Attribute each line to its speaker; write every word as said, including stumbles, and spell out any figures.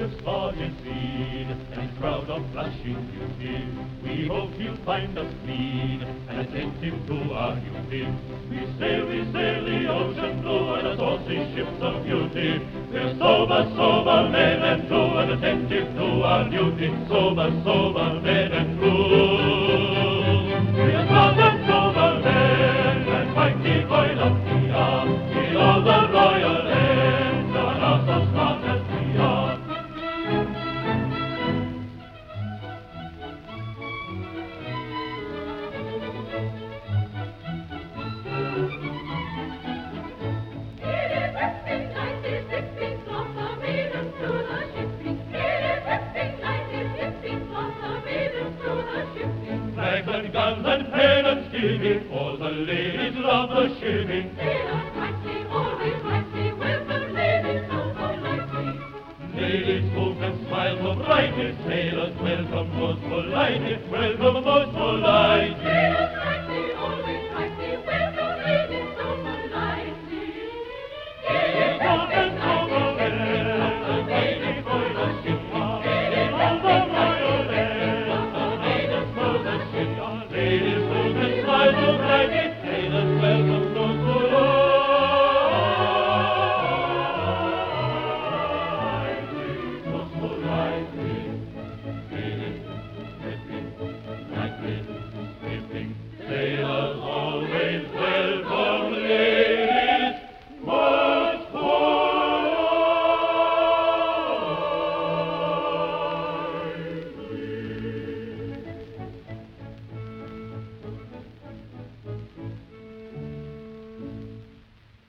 Speaker 1: ship's guardian speed, and proud of flashing beauty, we hope he'll find us clean, and attentive to our duty. We sail, we sail the ocean blue, and a saucy ships of beauty. We're sober, sober men and true, and attentive to our duty. Sober, sober men and true. We're smart and sober men, and fight the oil of the arm. We'll all the royal ends, and are so smart as we are. Flags and guns and pennants giving, all the ladies love the shipping.
Speaker 2: Sailors rightly, always rightly, welcome ladies so politely.
Speaker 1: Ladies move and smile so brightly, sailors welcome most politely, welcome most politely.